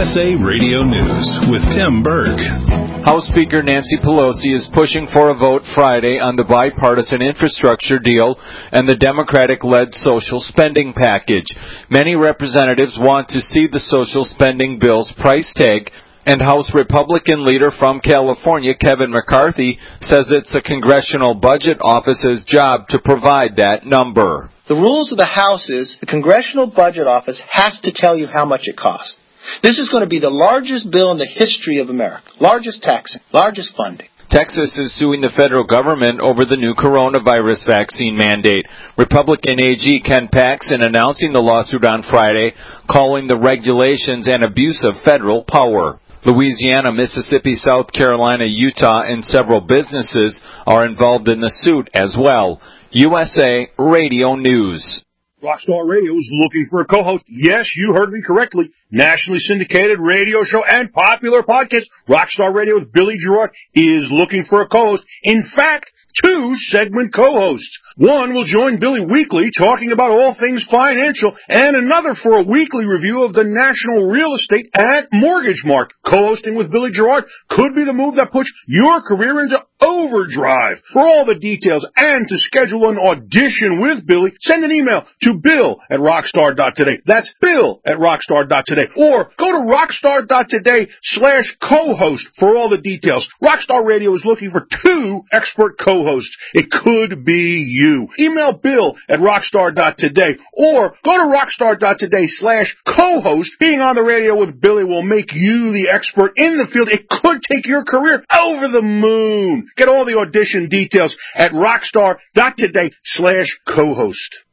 USA Radio News with Tim Berg. House Speaker Nancy Pelosi is pushing for a vote Friday on the bipartisan infrastructure deal and the Democratic-led social spending package. Many representatives want to see the social spending bill's price tag, and House Republican leader from California, Kevin McCarthy, says it's a Congressional Budget Office's job to provide that number. The rules of the House is the Congressional Budget Office has to tell you how much it costs. This is going to be the largest bill in the history of America. Largest taxing, largest funding. Texas is suing the federal government over the new coronavirus vaccine mandate. Republican AG Ken Paxton announcing the lawsuit on Friday, calling the regulations an abuse of federal power. Louisiana, Mississippi, South Carolina, Utah, and several businesses are involved in the suit as well. USA Radio News. Rockstar Radio is looking for a co-host. Yes, you heard me correctly. Nationally syndicated radio show and popular podcast, Rockstar Radio with Billy Gerard, is looking for a co-host. In fact, 2 segment co-hosts. One will join Billy weekly talking about all things financial, and another for a weekly review of the national real estate and mortgage market. Co-hosting with Billy Gerard could be the move that puts your career into overdrive. For all the details and to schedule an audition with Billy, send an email to bill@rockstar.today. That's bill@rockstar.today. Or go to rockstar.today/co-host for all the details. Rockstar Radio is looking for 2 expert co-hosts. It could be you. Email bill@rockstar.today or go to rockstar.today/co-host. Being on the radio with Billy will make you the expert in the field. It could take your career over the moon. Get all the audition details at rockstar.today/co-host.